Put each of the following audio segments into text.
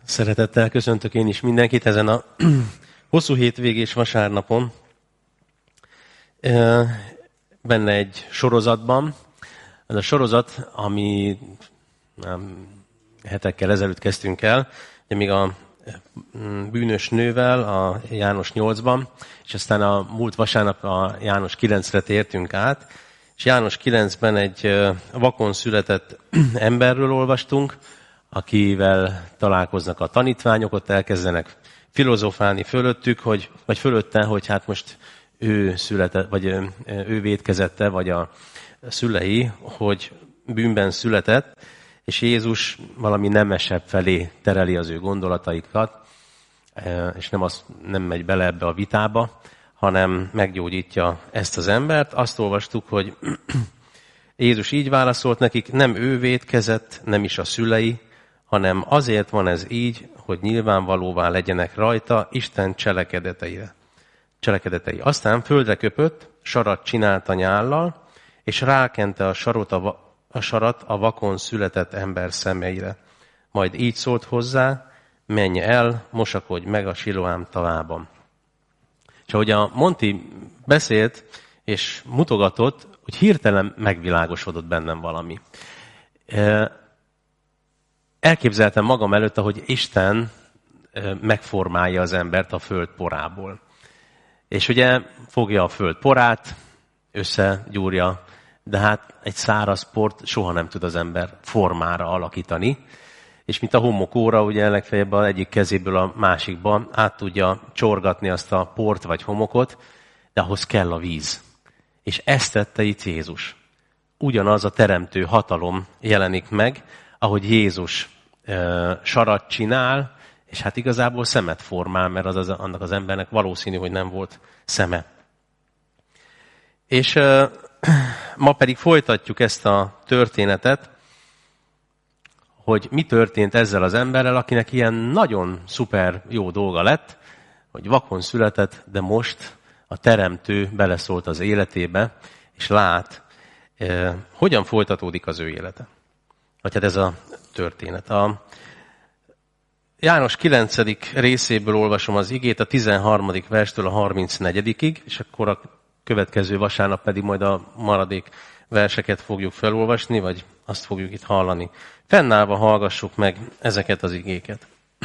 Szeretettel köszöntök én is mindenkit ezen a hosszú hétvégés vasárnapon. Benne egy sorozatban. Ez a sorozat, ami hetekkel ezelőtt kezdtünk el, de még a bűnös nővel a János 8-ban, és aztán a múlt vasárnap a János 9-re tértünk át, és János 9-ben egy vakon született emberről olvastunk, akivel találkoznak a tanítványok, ott elkezdenek filozofálni fölöttük, vagy fölötte, hogy hát most ő született, vagy ő vétkezette, vagy a szülei, hogy bűnben született, és Jézus valami nemesebb felé tereli az ő gondolataikat, és nem megy bele ebbe a vitába, hanem meggyógyítja ezt az embert. Azt olvastuk, hogy Jézus így válaszolt nekik, nem ő vétkezett, nem is a szülei, hanem azért van ez így, hogy nyilvánvalóvá legyenek rajta Isten cselekedetei. Aztán földre köpött, sarat csinált a nyállal, és rákente a sarat a vakon született ember szemeire. Majd így szólt hozzá, menj el, mosakodj meg a Siloám tavában. És ahogy a Monti beszélt és mutogatott, hogy hirtelen megvilágosodott bennem valami. Elképzeltem magam előtt, ahogy Isten megformálja az embert a föld porából. És ugye fogja a föld porát, összegyúrja, de hát egy száraz port soha nem tud az ember formára alakítani. És mint a homokóra, ugye legfeljebb az egyik kezéből a másikba át tudja csorgatni azt a port vagy homokot, de ahhoz kell a víz. És ezt tette itt Jézus. Ugyanaz a teremtő hatalom jelenik meg, ahogy Jézus sarat csinál, és hát igazából szemet formál, mert annak az embernek valószínű, hogy nem volt szeme. És ma pedig folytatjuk ezt a történetet, hogy mi történt ezzel az emberrel, akinek ilyen nagyon szuper jó dolga lett, hogy vakon született, de most a teremtő beleszólt az életébe, és lát, hogyan folytatódik az ő élete. Vagy hát ez a történet. A János 9. részéből olvasom az igét, a 13. verstől a 34-ig, és akkor a következő vasárnap pedig majd a maradék verseket fogjuk felolvasni, vagy azt fogjuk itt hallani. Fennállva hallgassuk meg ezeket az igéket.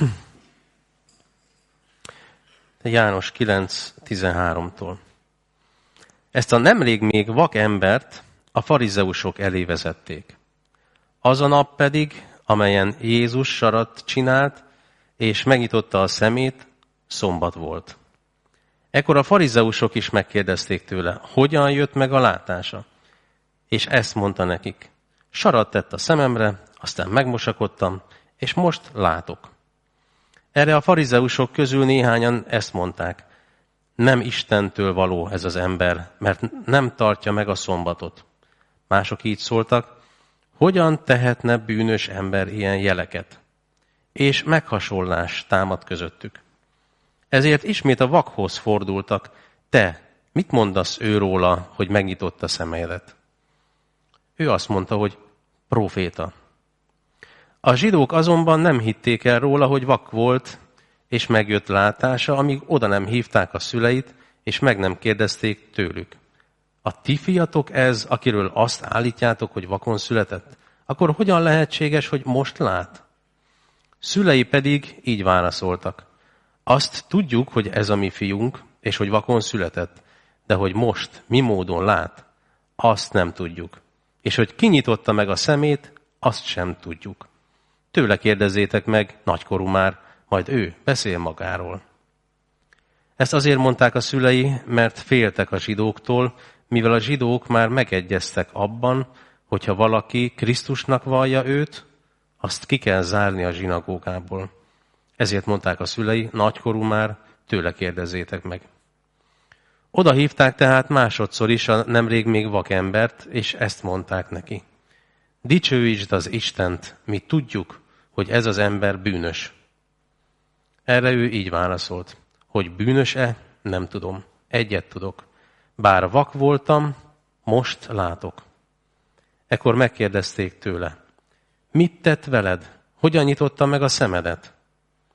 János 9.13-tól. Ezt a nemrég még vak embert a farizeusok elé vezették. Az a nap pedig, amelyen Jézus sarat csinált, és megnyitotta a szemét, szombat volt. Ekkor a farizeusok is megkérdezték tőle, hogyan jött meg a látása? És ezt mondta nekik, sarat tett a szememre, aztán megmosakodtam, és most látok. Erre a farizeusok közül néhányan ezt mondták, nem Istentől való ez az ember, mert nem tartja meg a szombatot. Mások így szóltak, hogyan tehetne bűnös ember ilyen jeleket? És meghasonlás támad közöttük. Ezért ismét a vakhoz fordultak, te, mit mondasz őróla, hogy megnyitotta szemeidet? Ő azt mondta, hogy próféta. A zsidók azonban nem hitték el róla, hogy vak volt, és megjött látása, amíg oda nem hívták a szüleit, és meg nem kérdezték tőlük. A ti fiatok ez, akiről azt állítjátok, hogy vakon született? Akkor hogyan lehetséges, hogy most lát? Szülei pedig így válaszoltak. Azt tudjuk, hogy ez a mi fiunk, és hogy vakon született, de hogy most, mi módon lát, azt nem tudjuk. És hogy kinyitotta meg a szemét, azt sem tudjuk. Tőle kérdezzétek meg, nagykorú már, majd ő beszél magáról. Ezt azért mondták a szülei, mert féltek a zsidóktól, mivel a zsidók már megegyeztek abban, hogyha valaki Krisztusnak vallja őt, azt ki kell zárni a zsinagógából. Ezért mondták a szülei, nagykorú már, tőle kérdezzétek meg. Oda hívták tehát másodszor is a nemrég még vakembert, és ezt mondták neki. Dicsőítsd az Istent, mi tudjuk, hogy ez az ember bűnös. Erre ő így válaszolt, hogy bűnös-e, nem tudom, egyet tudok. Bár vak voltam, most látok. Ekkor megkérdezték tőle, mit tett veled? Hogyan nyitotta meg a szemedet?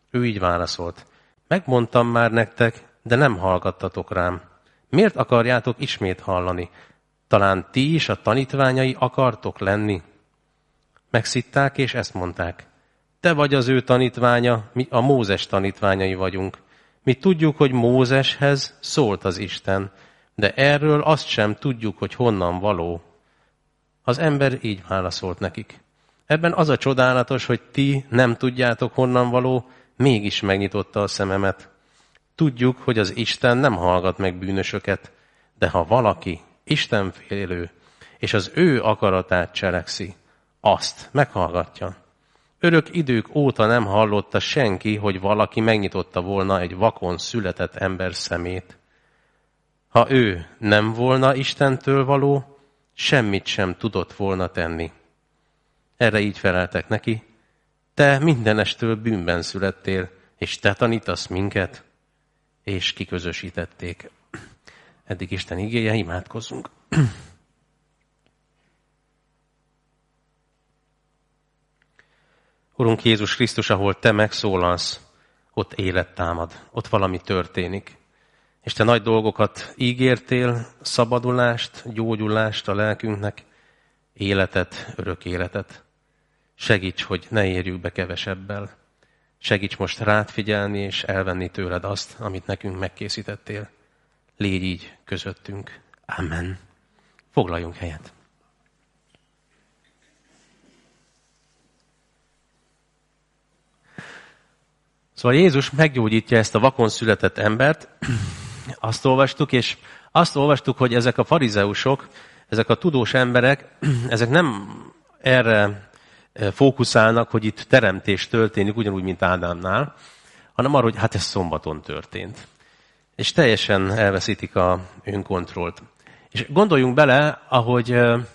Ő így válaszolt. Megmondtam már nektek, de nem hallgattatok rám. Miért akarjátok ismét hallani? Talán ti is a tanítványai akartok lenni? Megszitták, és ezt mondták. Te vagy az ő tanítványa, mi a Mózes tanítványai vagyunk. Mi tudjuk, hogy Mózeshez szólt az Isten, de erről azt sem tudjuk, hogy honnan való. Az ember így válaszolt nekik. Ebben az a csodálatos, hogy ti nem tudjátok, honnan való, mégis megnyitotta a szememet. Tudjuk, hogy az Isten nem hallgat meg bűnösöket, de ha valaki istenfélő, és az ő akaratát cselekszi, azt meghallgatja. Örök idők óta nem hallotta senki, hogy valaki megnyitotta volna egy vakon született ember szemét. Ha ő nem volna Istentől való, semmit sem tudott volna tenni. Erre így feleltek neki, te mindenestől bűnben születtél, és te tanítasz minket, és kiközösítették. Eddig Isten igéje, imádkozzunk. Urunk Jézus Krisztus, ahol te megszólalsz, ott élet támad, ott valami történik. És te nagy dolgokat ígértél, szabadulást, gyógyulást a lelkünknek, életet, örök életet. Segíts, hogy ne érjük be kevesebbel. Segíts most rád figyelni és elvenni tőled azt, amit nekünk megkészítettél. Légy így közöttünk. Amen. Foglaljunk helyet. Szóval Jézus meggyógyítja ezt a vakon született embert, azt olvastuk, hogy ezek a farizeusok, ezek a tudós emberek, ezek nem erre fókuszálnak, hogy itt teremtés történik, ugyanúgy, mint Ádámnál, hanem arra, hogy hát ez szombaton történt. És teljesen elveszítik a önkontrollt. És gondoljunk bele, ahogy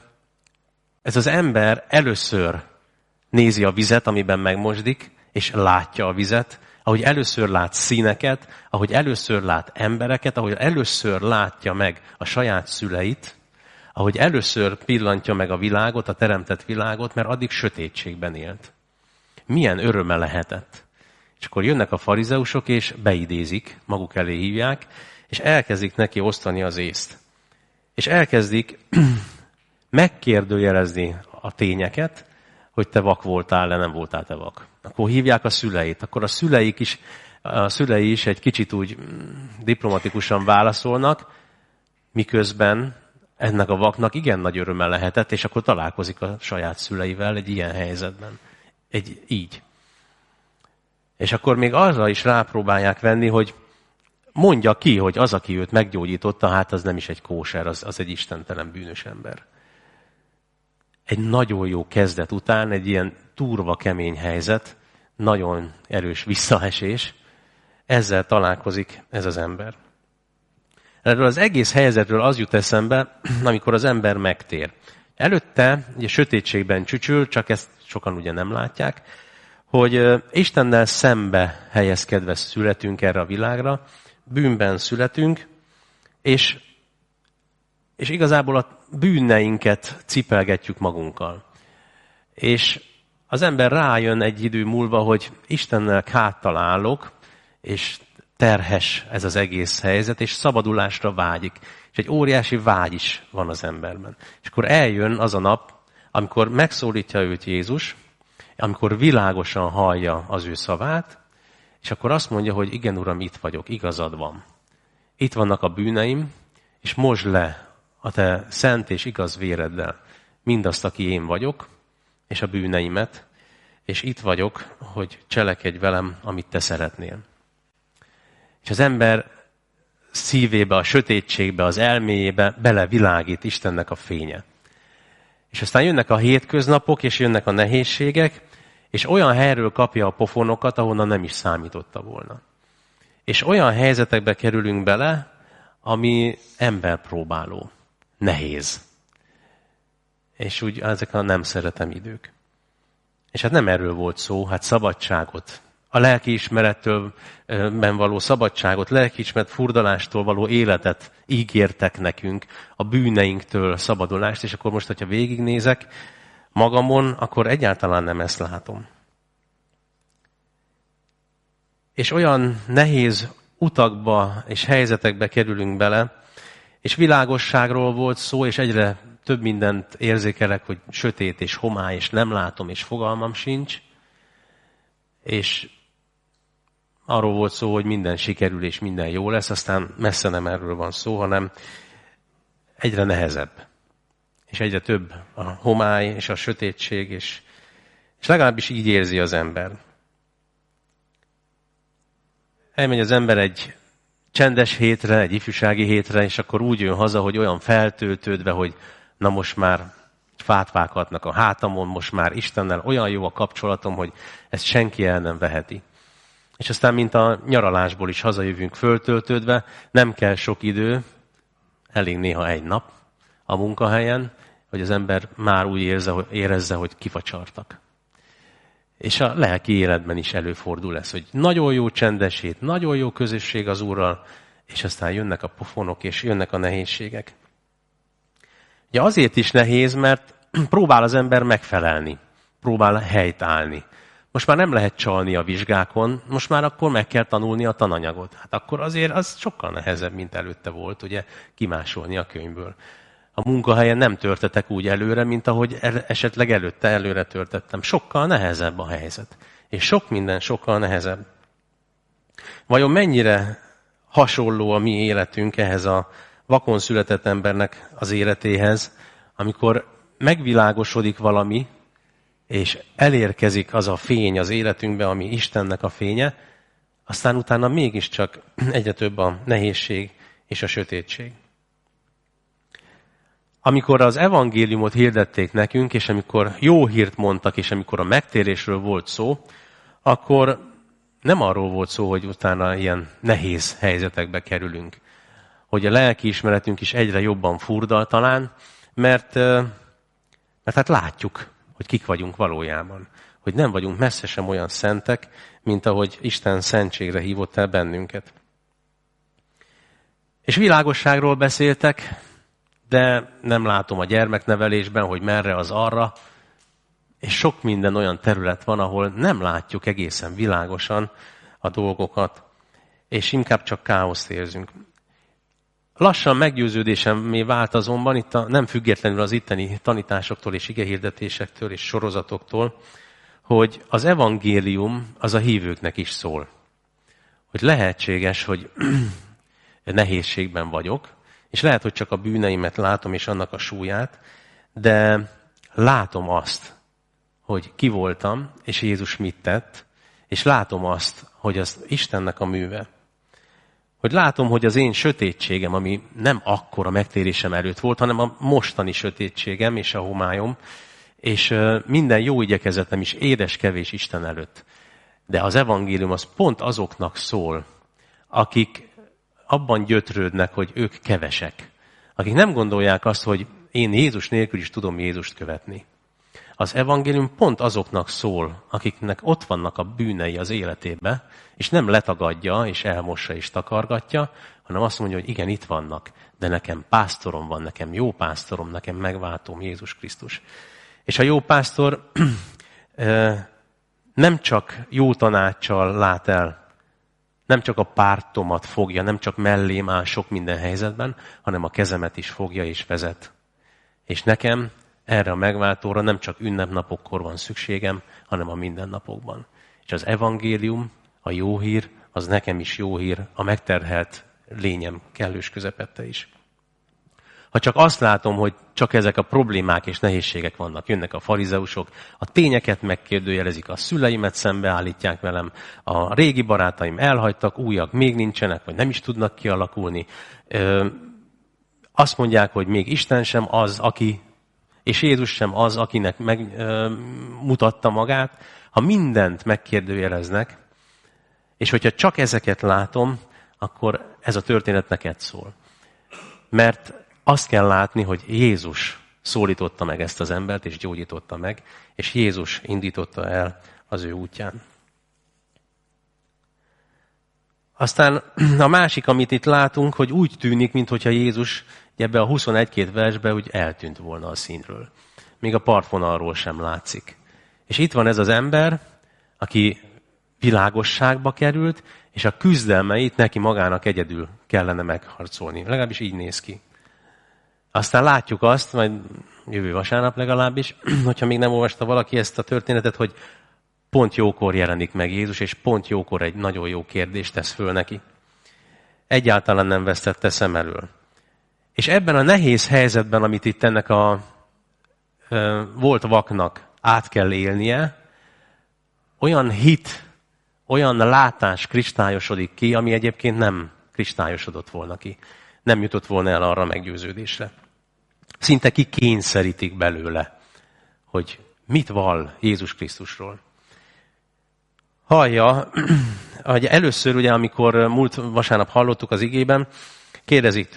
ez az ember először nézi a vizet, amiben megmosdik, és látja a vizet, ahogy először lát színeket, ahogy először lát embereket, ahogy először látja meg a saját szüleit, ahogy először pillantja meg a világot, a teremtett világot, mert addig sötétségben élt. Milyen öröme lehetett. És akkor jönnek a farizeusok, és beidézik, maguk elé hívják, és elkezdik neki osztani az észt. És elkezdik megkérdőjelezni a tényeket, hogy te vak voltál, nem voltál te vak. Akkor hívják a szüleit. Akkor a szülei is egy kicsit úgy diplomatikusan válaszolnak, miközben ennek a vaknak igen nagy öröme lehetett, és akkor találkozik a saját szüleivel egy ilyen helyzetben. Így. És akkor még arra is rápróbálják venni, hogy mondja ki, hogy az, aki őt meggyógyította, hát az nem is egy kóser, az egy istentelen bűnös ember. Egy nagyon jó kezdet után, egy ilyen turva kemény helyzet, nagyon erős visszaesés, ezzel találkozik ez az ember. Erről az egész helyzetről az jut eszembe, amikor az ember megtér. Előtte, ugye sötétségben csücsül, csak ezt sokan ugye nem látják, hogy Istennel szembe helyezkedve születünk erre a világra, bűnben születünk, és igazából a bűneinket cipelgetjük magunkkal. És az ember rájön egy idő múlva, hogy Istennel háttal állok, és terhes ez az egész helyzet, és szabadulásra vágyik. És egy óriási vágy is van az emberben. És akkor eljön az a nap, amikor megszólítja őt Jézus, amikor világosan hallja az ő szavát, és akkor azt mondja, hogy igen, Uram, itt vagyok, igazad van. Itt vannak a bűneim, és mosd le a te szent és igaz véreddel mindazt, aki én vagyok, és a bűneimet, és itt vagyok, hogy cselekedj velem, amit te szeretnél. És az ember szívébe, a sötétségbe, az elméjébe belevilágít Istennek a fénye. És aztán jönnek a hétköznapok, és jönnek a nehézségek, és olyan helyről kapja a pofonokat, ahonnan nem is számította volna. És olyan helyzetekbe kerülünk bele, ami emberpróbáló, nehéz. És úgy ezek a nem szeretem idők. És hát nem erről volt szó, hát szabadságot. A lelkiismerettől való szabadságot, lelkiismeret furdalástól való életet ígértek nekünk, a bűneinktől szabadulást, és akkor most, hogyha végignézek magamon, akkor egyáltalán nem ezt látom. és olyan nehéz utakba és helyzetekbe kerülünk bele, és világosságról volt szó, és egyre több mindent érzékelek, hogy sötét és homály, és nem látom, és fogalmam sincs. És arról volt szó, hogy minden sikerül, és minden jó lesz, aztán messze nem erről van szó, hanem egyre nehezebb. És egyre több a homály, és a sötétség, és legalábbis így érzi az ember. Elmegy az ember egy csendes hétre, egy ifjúsági hétre, és akkor úgy jön haza, hogy olyan feltöltődve, hogy na most már fát vághatnak a hátamon, most már Istennel olyan jó a kapcsolatom, hogy ezt senki el nem veheti. És aztán, mint a nyaralásból is hazajövünk föltöltődve, nem kell sok idő, elég néha egy nap a munkahelyen, hogy az ember már úgy érezze, hogy kifacsartak. És a lelki életben is előfordul ez, hogy nagyon jó csendes hét, nagyon jó közösség az Úrral, és aztán jönnek a pofonok, és jönnek a nehézségek. Ugye azért is nehéz, mert próbál az ember megfelelni, próbál helytállni. Most már nem lehet csalni a vizsgákon, most már akkor meg kell tanulni a tananyagot. Hát akkor azért az sokkal nehezebb, mint előtte volt, ugye, kimásolni a könyvből. A munkahelyen nem törtetek úgy előre, mint ahogy esetleg előtte előre törtettem. Sokkal nehezebb a helyzet. És sok minden sokkal nehezebb. Vajon mennyire hasonló a mi életünk ehhez a vakon született embernek az életéhez, amikor megvilágosodik valami, és elérkezik az a fény az életünkbe, ami Istennek a fénye, aztán utána mégiscsak egyre több a nehézség és a sötétség. Amikor az evangéliumot hirdették nekünk, és amikor jó hírt mondtak, és amikor a megtérésről volt szó, akkor nem arról volt szó, hogy utána ilyen nehéz helyzetekbe kerülünk. Hogy a lelkiismeretünk is egyre jobban furdal talán, mert hát látjuk, hogy kik vagyunk valójában. Hogy nem vagyunk messze sem olyan szentek, mint ahogy Isten szentségre hívott el bennünket. És világosságról beszéltek, de nem látom a gyermeknevelésben, hogy merre az arra, és sok minden olyan terület van, ahol nem látjuk egészen világosan a dolgokat, és inkább csak káoszt érzünk. Lassan meggyőződésemmé vált azonban, nem függetlenül az itteni tanításoktól és igehirdetésektől és sorozatoktól, hogy az evangélium az a hívőknek is szól. Hogy lehetséges, hogy nehézségben vagyok, és lehet, hogy csak a bűneimet látom és annak a súlyát, de látom azt, hogy ki voltam, és Jézus mit tett, és látom azt, hogy az Istennek a műve. Hogy látom, hogy az én sötétségem, ami nem akkor a megtérésem előtt volt, hanem a mostani sötétségem és a homályom, és minden jó igyekezetem is édes kevés Isten előtt. De az evangélium az pont azoknak szól, akik abban gyötrődnek, hogy ők kevesek. Akik nem gondolják azt, hogy én Jézus nélkül is tudom Jézust követni. Az evangélium pont azoknak szól, akiknek ott vannak a bűnei az életébe, és nem letagadja, és elmossa, és takargatja, hanem azt mondja, hogy igen, itt vannak, de nekem pásztorom van, nekem jó pásztorom, nekem megváltóm Jézus Krisztus. És a jó pásztor nem csak jó tanáccsal lát el, nem csak a pártomat fogja, nem csak mellém áll sok minden helyzetben, hanem a kezemet is fogja és vezet. És nekem erre a megváltóra nem csak ünnepnapokkor van szükségem, hanem a mindennapokban. És az evangélium, a jó hír, az nekem is jó hír, a megterhelt lényem kellős közepette is. Ha csak azt látom, hogy csak ezek a problémák és nehézségek vannak, jönnek a farizeusok, a tényeket megkérdőjelezik, a szüleimet szembeállítják velem, a régi barátaim elhagytak, újak még nincsenek, vagy nem is tudnak kialakulni. Azt mondják, hogy még Isten sem az, aki, és Jézus sem az, akinek megmutatta magát. Ha mindent megkérdőjeleznek, és hogyha csak ezeket látom, akkor ez a történet neked szól. Mert azt kell látni, hogy Jézus szólította meg ezt az embert, és gyógyította meg, és Jézus indította el az ő útján. Aztán a másik, amit itt látunk, hogy úgy tűnik, mintha Jézus ebbe a 21-2 versbe úgy eltűnt volna a színről. Még a partvonalról sem látszik. És itt van ez az ember, aki világosságba került, és a küzdelmeit neki magának egyedül kellene megharcolni. Legalábbis így néz ki. Aztán látjuk azt, majd jövő vasárnap legalábbis, hogyha még nem olvasta valaki ezt a történetet, hogy pont jókor jelenik meg Jézus, és pont jókor egy nagyon jó kérdést tesz föl neki. Egyáltalán nem vesztette szem elől. És ebben a nehéz helyzetben, amit itt ennek a volt vaknak át kell élnie, olyan hit, olyan látás kristályosodik ki, ami egyébként nem kristályosodott volna ki. Nem jutott volna el arra a meggyőződésre. Szinte kikényszerítik belőle, hogy mit vall Jézus Krisztusról. Hallja, hogy először ugye, amikor múlt vasárnap hallottuk az igében, kérdezik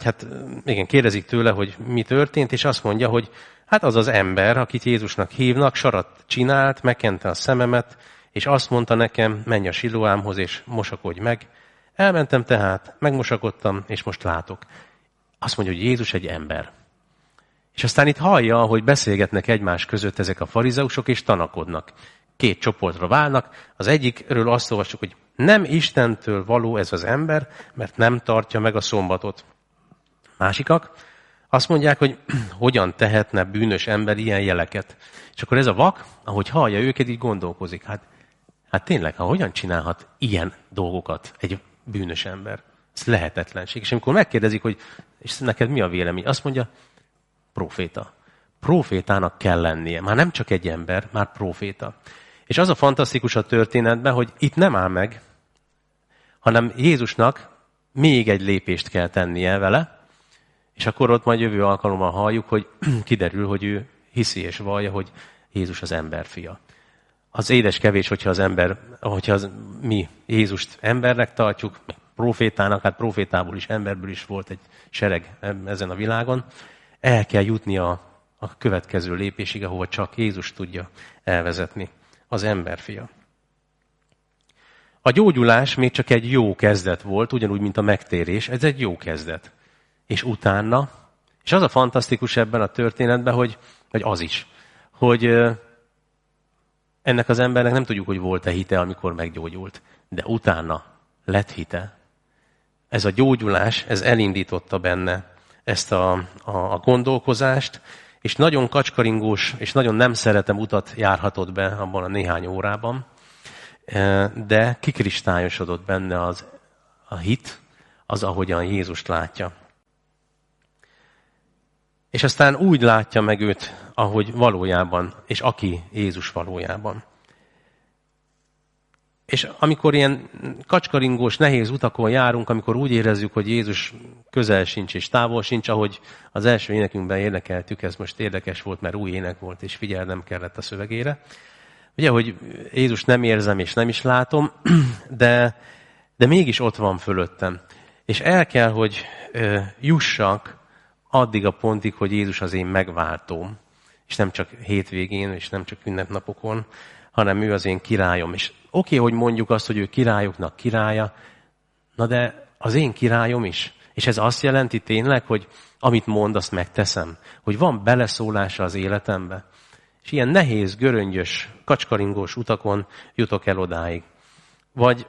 tőle, hogy mi történt, és azt mondja, hogy hát az az ember, akit Jézusnak hívnak, sarat csinált, megkente a szememet, és azt mondta nekem, menj a Siloámhoz, és mosakodj meg. Elmentem tehát, megmosakodtam, és most látok. Azt mondja, hogy Jézus egy ember. És aztán itt hallja, hogy beszélgetnek egymás között ezek a farizeusok, és tanakodnak. Két csoportra válnak. Az egyikről azt olvassuk, hogy nem Istentől való ez az ember, mert nem tartja meg a szombatot. Másikak azt mondják, hogy hogyan tehetne bűnös ember ilyen jeleket. És akkor ez a vak, ahogy hallja őket, így gondolkozik. Hát tényleg, hogyan csinálhat ilyen dolgokat egy bűnös ember? Ez lehetetlenség. És amikor megkérdezik, hogy és neked mi a vélemény? Azt mondja, proféta. Profétának kell lennie. Már nem csak egy ember, már proféta. És az a fantasztikus a történetben, hogy itt nem áll meg, hanem Jézusnak még egy lépést kell tennie vele, és akkor ott majd jövő alkalommal halljuk, hogy kiderül, hogy ő hiszi és vallja, hogy Jézus az ember fia. Az édes kevés, hogyha mi Jézust embernek tartjuk, profétának, hát profétából is, emberből is volt egy sereg ezen a világon, el kell jutni a következő lépésig, ahova csak Jézus tudja elvezetni, az emberfia. A gyógyulás még csak egy jó kezdet volt, ugyanúgy, mint a megtérés, ez egy jó kezdet. És utána, és az a fantasztikus ebben a történetben, hogy ennek az embernek nem tudjuk, hogy volt-e hite, amikor meggyógyult, de utána lett hite. Ez a gyógyulás, ez elindította benne ezt a gondolkozást, és nagyon kacskaringós, és nagyon nem szeretem utat járhatott be abban a néhány órában, de kikristályosodott benne a hit, az, ahogyan Jézust látja. És aztán úgy látja meg őt, ahogy valójában, és aki Jézus valójában. És amikor ilyen kacskaringós, nehéz utakon járunk, amikor úgy érezzük, hogy Jézus közel sincs és távol sincs, ahogy az első énekünkben énekeltük, ez most érdekes volt, mert új ének volt, és figyelnem kellett a szövegére. Ugye, hogy Jézus nem érzem és nem is látom, de mégis ott van fölöttem. És el kell, hogy jussak addig a pontig, hogy Jézus az én megváltóm. És nem csak hétvégén, és nem csak ünnepnapokon, hanem ő az én királyom. És oké, hogy mondjuk azt, hogy ő királyoknak királya, na de az én királyom is. És ez azt jelenti tényleg, hogy amit mond, azt megteszem. Hogy van beleszólása az életembe. És ilyen nehéz, göröngyös, kacskaringós utakon jutok el odáig. Vagy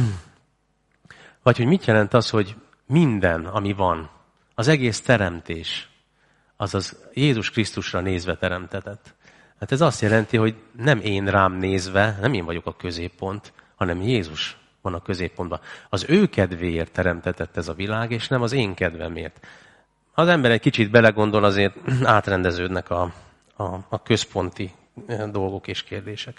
hogy mit jelent az, hogy minden, ami van, az egész teremtés, azaz Jézus Krisztusra nézve teremtetett. Hát ez azt jelenti, hogy nem én rám nézve, nem én vagyok a középpont, hanem Jézus van a középpontban. Az ő kedvéért teremtetett ez a világ, és nem az én kedvemért. Az ember egy kicsit belegondol, azért átrendeződnek a központi dolgok és kérdések.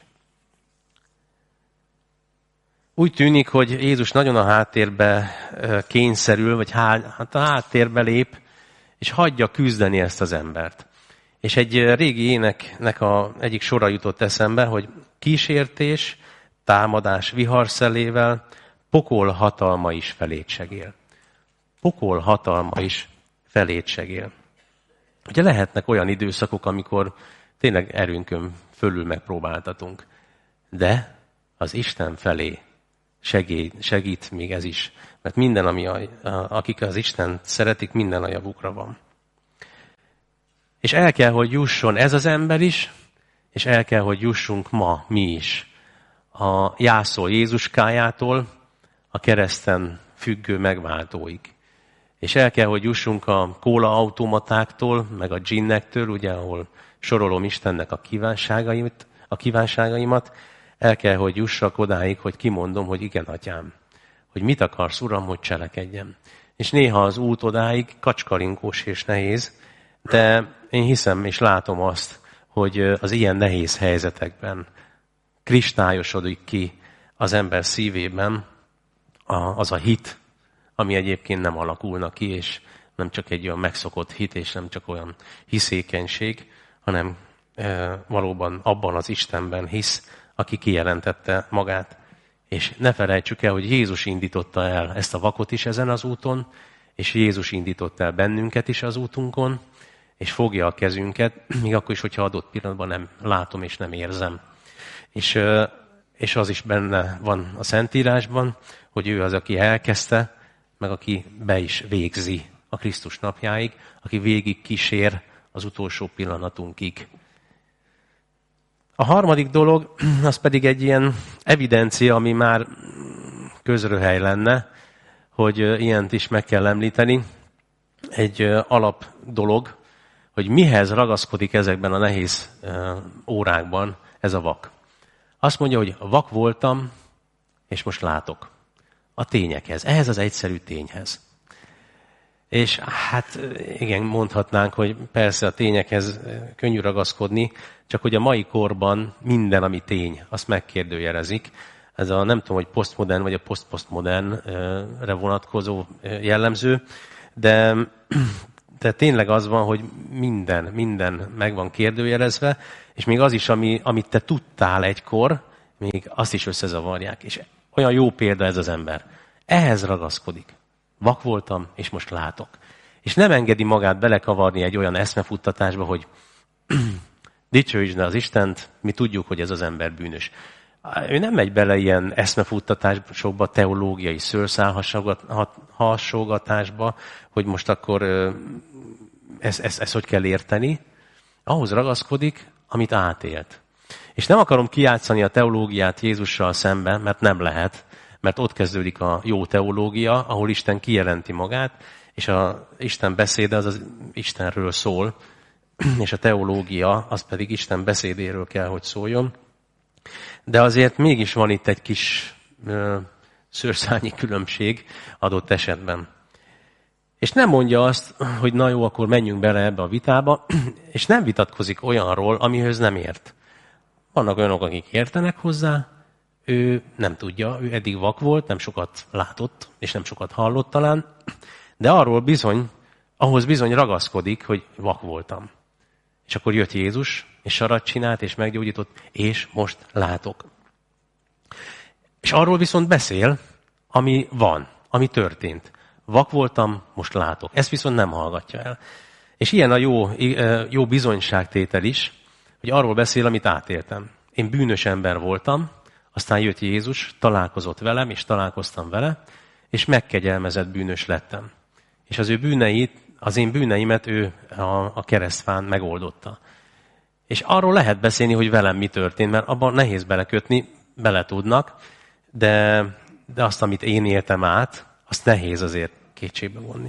Úgy tűnik, hogy Jézus nagyon a háttérbe kényszerül, vagy a háttérbe lép, és hagyja küzdeni ezt az embert. És egy régi éneknek egyik sora jutott eszembe, hogy kísértés, támadás viharszelével, pokol hatalma is felét segél. Pokol hatalma is felét segél. Ugye lehetnek olyan időszakok, amikor tényleg erőnkön fölül megpróbáltatunk. De az Isten felé segít még ez is. Mert minden, akik az Istent szeretik, minden a javukra van. És el kell, hogy jusson ez az ember is, és el kell, hogy jussunk ma mi is a jászol Jézuskájától a kereszten függő megváltóig. És el kell, hogy jussunk a kólaautomatáktól, meg a ginnektől, ugye, ahol sorolom Istennek a kívánságaimat, el kell, hogy jussak odáig, hogy kimondom, hogy igen, atyám, hogy mit akarsz, Uram, hogy cselekedjem. És néha az út odáig kacskarinkós és nehéz, de én hiszem és látom azt, hogy az ilyen nehéz helyzetekben kristályosodik ki az ember szívében az a hit, ami egyébként nem alakulna ki, és nem csak egy olyan megszokott hit, és nem csak olyan hiszékenység, hanem valóban abban az Istenben hisz, aki kijelentette magát. És ne felejtsük el, hogy Jézus indította el ezt a vakot is ezen az úton, és Jézus indította el bennünket is az útunkon, és fogja a kezünket, még akkor is, hogyha adott pillanatban nem látom és nem érzem. És az is benne van a Szentírásban, hogy ő az, aki elkezdte, meg aki be is végzi a Krisztus napjáig, aki végig kísér az utolsó pillanatunkig. A harmadik dolog, az pedig egy ilyen evidencia, ami már közröhely lenne, hogy ilyent is meg kell említeni. Egy alap dolog, hogy mihez ragaszkodik ezekben a nehéz órákban ez a vak. Azt mondja, hogy vak voltam, és most látok. A tényekhez, ehhez az egyszerű tényhez. És hát igen, mondhatnánk, hogy persze a tényekhez könnyű ragaszkodni, csak hogy a mai korban minden, ami tény, azt megkérdőjelezik. Ez a nem tudom, hogy posztmodern vagy a posztmodernre vonatkozó jellemző, de tényleg az van, hogy minden meg van kérdőjelezve, és még az is, amit te tudtál egykor, még azt is összezavarják. És olyan jó példa ez az ember. Ehhez ragaszkodik. Vak voltam, és most látok. És nem engedi magát belekavarni egy olyan eszmefuttatásba, hogy dicsőítsd az Istent, mi tudjuk, hogy ez az ember bűnös. Ő nem megy bele ilyen eszmefuttatásokba, teológiai szőrszálhasogatásba, hogy most akkor ezt hogy kell érteni. Ahhoz ragaszkodik, amit átélt. És nem akarom kijátszani a teológiát Jézussal szemben, mert nem lehet, mert ott kezdődik a jó teológia, ahol Isten kijelenti magát, és a Isten beszéde az Istenről szól, és a teológia az pedig Isten beszédéről kell, hogy szóljon. De azért mégis van itt egy kis szőrszálnyi különbség adott esetben. És nem mondja azt, hogy na jó, akkor menjünk bele ebbe a vitába, és nem vitatkozik olyanról, amihez nem ért. Vannak olyanok, akik értenek hozzá, ő nem tudja, ő eddig vak volt, nem sokat látott, és nem sokat hallott talán, de ahhoz bizony ragaszkodik, hogy vak voltam. És akkor jött Jézus, és sarat csinált, és meggyógyított, és most látok. És arról viszont beszél, ami van, ami történt. Vak voltam, most látok. Ezt viszont nem hallgatja el. És ilyen a jó bizonyságtétel is, hogy arról beszél, amit átéltem. Én bűnös ember voltam, aztán jött Jézus, találkozott velem, és találkoztam vele, és megkegyelmezett bűnös lettem. És az én bűneimet ő a keresztfán megoldotta. És arról lehet beszélni, hogy velem mi történt, mert abban nehéz belekötni, bele tudnak, de azt, amit én éltem át, azt nehéz azért kétségbe vonni.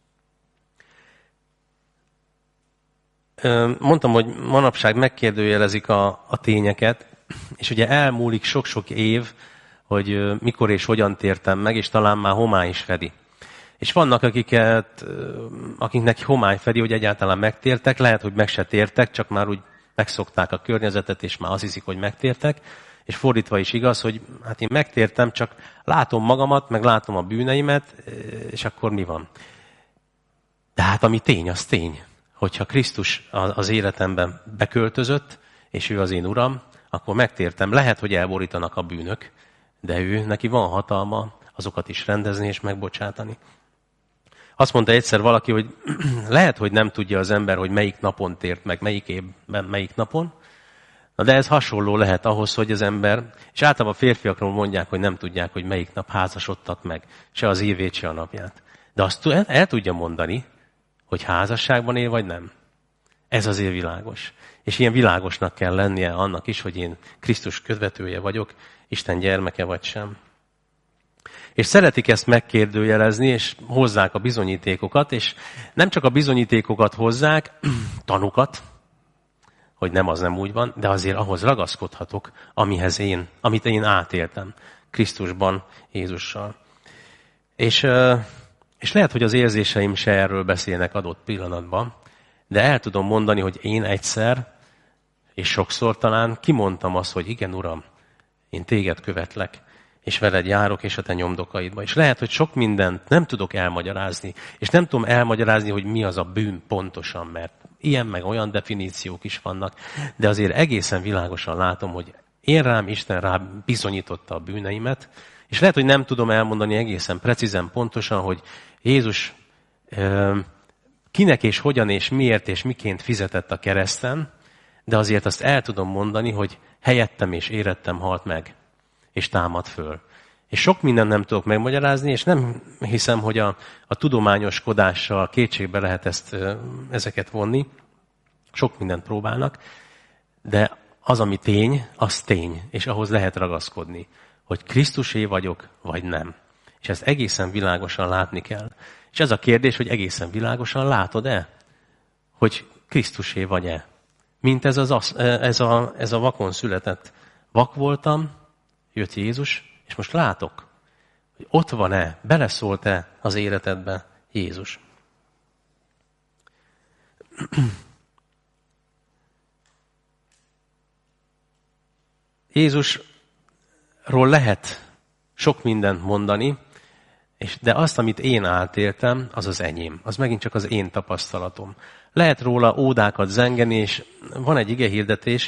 Mondtam, hogy manapság megkérdőjelezik a tényeket, és ugye elmúlik sok-sok év, hogy mikor és hogyan tértem meg, és talán már homály is fedi. És vannak, akiknek homály fedi, hogy egyáltalán megtértek, lehet, hogy meg se tértek, csak már úgy megszokták a környezetet, és már azt hiszik, hogy megtértek. És fordítva is igaz, hogy hát én megtértem, csak látom magamat, meg látom a bűneimet, és akkor mi van? De hát ami tény, az tény. Hogyha Krisztus az életemben beköltözött, és ő az én Uram, akkor megtértem. Lehet, hogy elborítanak a bűnök, de neki van hatalma azokat is rendezni és megbocsátani. Azt mondta egyszer valaki, hogy lehet, hogy nem tudja az ember, hogy melyik napon tért meg, melyik évben, melyik napon. Na de ez hasonló lehet ahhoz, hogy az ember, és általában a férfiakról mondják, hogy nem tudják, hogy melyik nap házasodtak meg, se az évét, se a napját. De azt el tudja mondani, hogy házasságban él, vagy nem. Ez azért világos. És ilyen világosnak kell lennie annak is, hogy én Krisztus követője vagyok, Isten gyermeke vagy sem. És szeretik ezt megkérdőjelezni, és hozzák a bizonyítékokat, és nem csak a bizonyítékokat hozzák, tanukat, hogy nem úgy van, de azért ahhoz ragaszkodhatok, amit én átéltem Krisztusban, Jézussal. És lehet, hogy az érzéseim se erről beszélnek adott pillanatban, de el tudom mondani, hogy én egyszer, és sokszor talán kimondtam azt, hogy igen, Uram, én téged követlek, és veled járok, és a te nyomdokaidba. És lehet, hogy sok mindent nem tudok elmagyarázni, és nem tudom elmagyarázni, hogy mi az a bűn pontosan, mert ilyen meg olyan definíciók is vannak, de azért egészen világosan látom, hogy Isten rám bizonyította a bűneimet, és lehet, hogy nem tudom elmondani egészen precízen, pontosan, hogy Jézus kinek és hogyan és miért és miként fizetett a kereszten, de azért azt el tudom mondani, hogy helyettem és érettem halt meg, és támad föl. És sok mindent nem tudok megmagyarázni, és nem hiszem, hogy a tudományoskodással kétségbe lehet ezeket vonni. Sok mindent próbálnak, de az, ami tény, az tény, és ahhoz lehet ragaszkodni, hogy Krisztusé vagyok, vagy nem. És ezt egészen világosan látni kell. És ez a kérdés, hogy egészen világosan látod-e, hogy Krisztusé vagy-e? Mint ez a vakon született. Vak voltam, jött Jézus, és most látok, hogy ott van-e, beleszólt-e az életedbe Jézus. Jézusról lehet sok mindent mondani, de azt, amit én átéltem, az az enyém. Az megint csak az én tapasztalatom. Lehet róla ódákat zengeni, és van egy igehirdetés,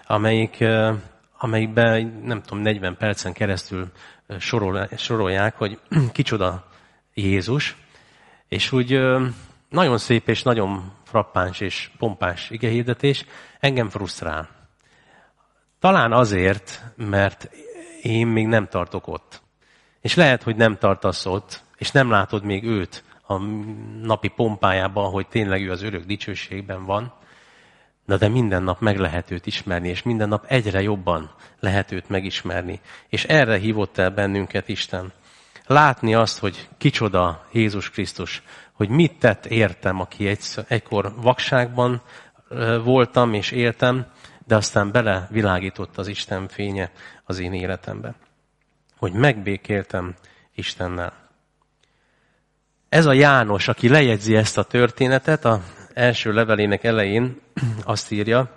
amelyikben, nem tudom, 40 percen keresztül sorolják, hogy kicsoda Jézus, és úgy nagyon szép és nagyon frappáns és pompás igehirdetés engem frusztrál. Talán azért, mert én még nem tartok ott. És lehet, hogy nem tartasz ott, és nem látod még őt a napi pompájában, hogy tényleg ő az örök dicsőségben van, de minden nap meg lehet őt ismerni, és minden nap egyre jobban lehet őt megismerni. És erre hívott el bennünket Isten. Látni azt, hogy kicsoda Jézus Krisztus, hogy mit tett értem, aki egykor vakságban voltam és éltem, de aztán belevilágított az Isten fénye az én életembe. Hogy megbékéltem Istennel. Ez a János, aki lejegyzi ezt a történetet, az első levelének elején azt írja,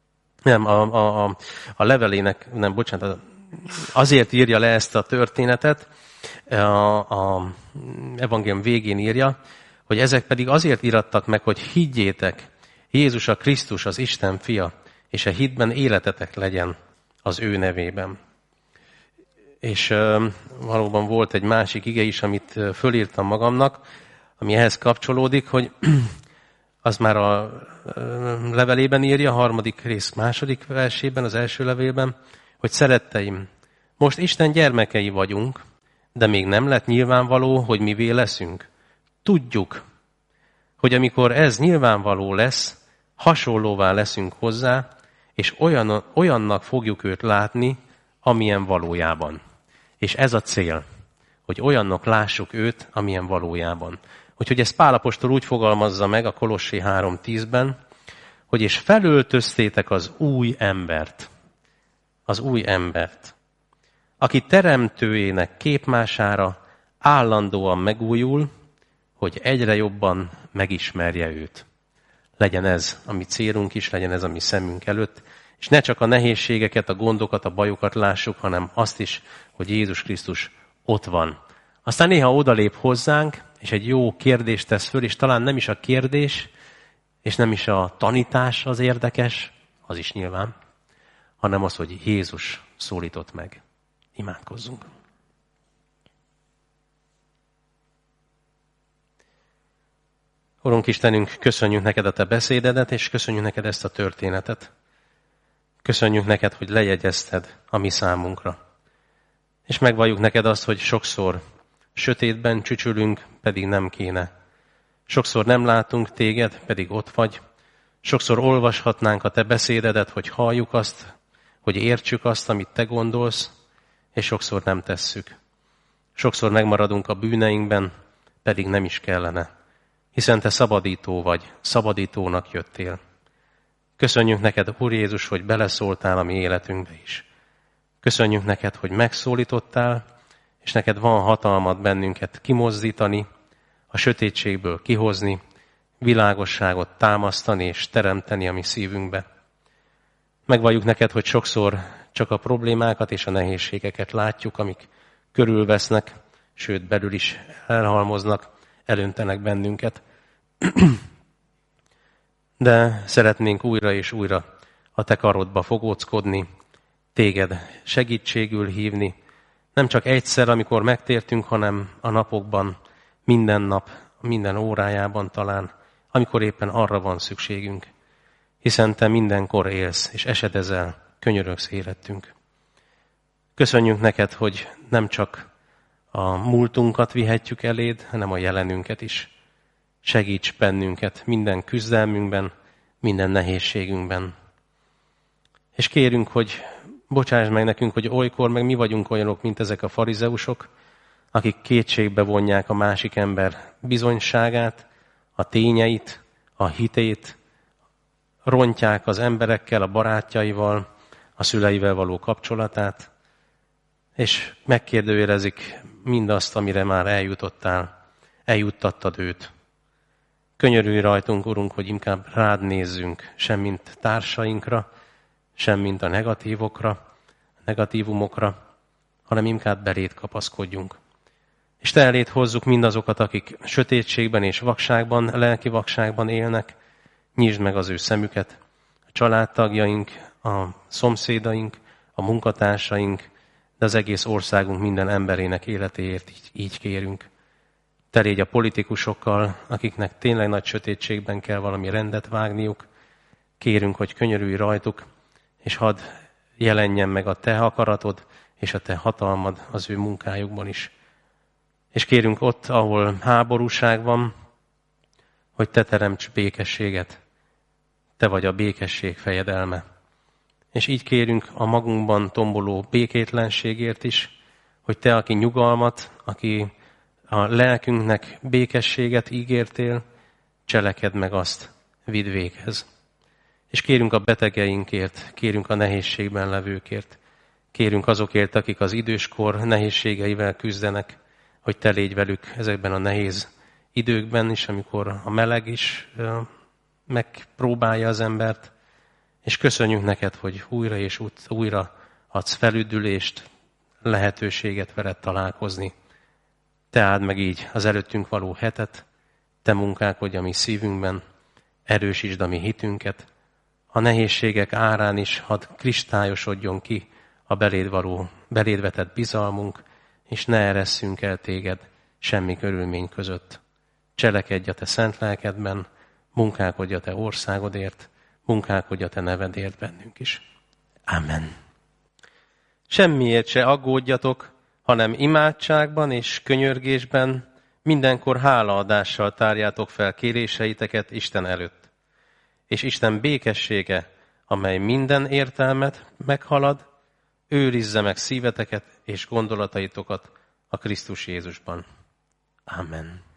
azért írja le ezt a történetet, a evangélium végén írja, hogy ezek pedig azért írattak meg, hogy higgyétek, Jézus a Krisztus, az Isten fia, és a hitben életetek legyen az ő nevében. És valóban volt egy másik ige is, amit fölírtam magamnak, ami ehhez kapcsolódik, hogy az már a levelében írja, a 3. rész 2. versében, az első levélben, hogy szeretteim, most Isten gyermekei vagyunk, de még nem lett nyilvánvaló, hogy mivé leszünk. Tudjuk, hogy amikor ez nyilvánvaló lesz, hasonlóvá leszünk hozzá, és olyannak fogjuk őt látni, amilyen valójában. És ez a cél, hogy olyannak lássuk őt, amilyen valójában. Úgyhogy ezt Pál apostol úgy fogalmazza meg a Kolossé 3:10-ben, hogy és felöltöztétek az új embert, aki teremtőjének képmására állandóan megújul, hogy egyre jobban megismerje őt. Legyen ez a mi célunk is, legyen ez a mi szemünk előtt, és ne csak a nehézségeket, a gondokat, a bajokat lássuk, hanem azt is, hogy Jézus Krisztus ott van. Aztán néha odalép hozzánk, és egy jó kérdést tesz föl, és talán nem is a kérdés, és nem is a tanítás az érdekes, az is nyilván, hanem az, hogy Jézus szólított meg. Imádkozzunk. Urunk Istenünk, köszönjük neked a te beszédedet, és köszönjük neked ezt a történetet. Köszönjük neked, hogy lejegyezted a mi számunkra. És megvalljuk neked azt, hogy sokszor sötétben csücsülünk, pedig nem kéne. Sokszor nem látunk téged, pedig ott vagy. Sokszor olvashatnánk a te beszédedet, hogy halljuk azt, hogy értsük azt, amit te gondolsz, és sokszor nem tesszük. Sokszor megmaradunk a bűneinkben, pedig nem is kellene, hiszen te szabadító vagy, szabadítónak jöttél. Köszönjük neked, Úr Jézus, hogy beleszóltál a mi életünkbe is. Köszönjük neked, hogy megszólítottál, és neked van hatalmad bennünket kimozdítani, a sötétségből kihozni, világosságot támasztani és teremteni a mi szívünkbe. Megvalljuk neked, hogy sokszor csak a problémákat és a nehézségeket látjuk, amik körülvesznek, sőt belül is elhalmoznak, elöntenek bennünket. De szeretnénk újra és újra a te karodba fogóckodni, téged segítségül hívni, nem csak egyszer, amikor megtértünk, hanem a napokban, minden nap, minden órájában talán, amikor éppen arra van szükségünk. Hiszen te mindenkor élsz, és esedezel, könyörögsz érettünk. Köszönjük neked, hogy nem csak a múltunkat vihetjük eléd, hanem a jelenünket is. Segíts bennünket minden küzdelmünkben, minden nehézségünkben. És kérünk, hogy bocsáss meg nekünk, hogy olykor meg mi vagyunk olyanok, mint ezek a farizeusok, akik kétségbe vonják a másik ember bizonyságát, a tényeit, a hitét, rontják az emberekkel, a barátjaival, a szüleivel való kapcsolatát, és megkérdőjelezik mindazt, amire már eljutottál, eljuttattad őt. Könyörülj rajtunk, Urunk, hogy inkább rád nézzünk, semmint társainkra, semmint a negatívumokra, hanem inkább beléd kapaszkodjunk. És te eléd hozzuk mindazokat, akik sötétségben és vakságban, lelki vakságban élnek, nyisd meg az ő szemüket, a családtagjaink, a szomszédaink, a munkatársaink, de az egész országunk minden emberének életéért így kérünk. Te légy a politikusokkal, akiknek tényleg nagy sötétségben kell valami rendet vágniuk. Kérünk, hogy könyörülj rajtuk, és hadd jelenjen meg a te akaratod és a te hatalmad az ő munkájukban is. És kérünk ott, ahol háborúság van, hogy te teremts békességet. Te vagy a békesség fejedelme. És így kérünk a magunkban tomboló békétlenségért is, hogy te, aki nyugalmat, aki a lelkünknek békességet ígértél, cselekedd meg azt, vidd véghez. És kérünk a betegeinkért, kérünk a nehézségben levőkért, kérünk azokért, akik az időskor nehézségeivel küzdenek, hogy te légy velük ezekben a nehéz időkben is, amikor a meleg is megpróbálja az embert, és köszönjük neked, hogy újra és újra adsz felüdülést, lehetőséget veled találkozni. Te áld meg így az előttünk való hetet, te munkálkodj a mi szívünkben, erősítsd a mi hitünket, a nehézségek árán is hadd kristályosodjon ki a beléd vetett bizalmunk, és ne eresszünk el téged semmi körülmény között. Cselekedj a te szent lelkedben, munkálkodj a te országodért, munkálkodj a te nevedért bennünk is. Amen. Semmiért se aggódjatok, hanem imádságban és könyörgésben mindenkor hálaadással tárjátok fel kéréseiteket Isten előtt. És Isten békessége, amely minden értelmet meghalad, őrizze meg szíveteket és gondolataitokat a Krisztus Jézusban. Amen.